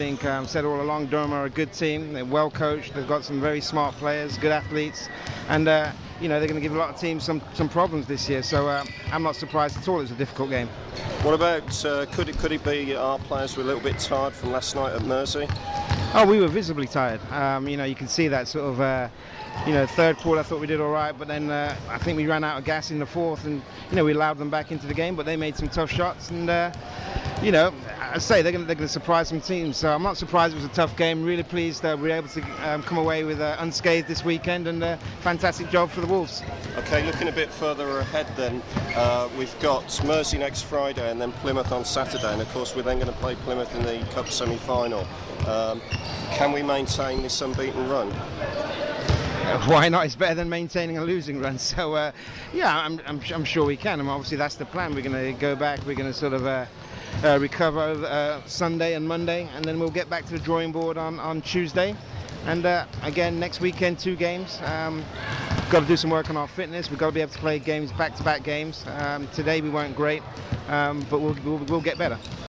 I think said all along, Durham are a good team. They're well coached. They've got some very smart players, good athletes, and you know, they're going to give a lot of teams some problems this year. So I'm not surprised at all. It was a difficult game. What about could it be our players were a little bit tired from last night at Mersey? Oh, we were visibly tired. You know, you can see that sort of. You know, third quarter I thought we did all right, but then I think we ran out of gas in the fourth, and you know, we allowed them back into the game, but they made some tough shots, and you know, I say they're going to surprise some teams. So I'm not surprised it was a tough game. Really pleased that we were able to come away with unscathed this weekend, and fantastic job for the Wolves. Okay, looking a bit further ahead then, we've got Mersey next Friday and then Plymouth on Saturday, and of course we're then going to play Plymouth in the Cup semi-final. Can we maintain this unbeaten run? Why not? It's better than maintaining a losing run. So yeah, I'm sure we can. I mean, obviously that's the plan. We're going to go back. We're going to sort of recover Sunday and Monday, and then we'll get back to the drawing board on Tuesday. And again, next weekend, 2 games. Got to do some work on our fitness. We've got to be able to play games, back-to-back games. Today we weren't great, but we'll get better.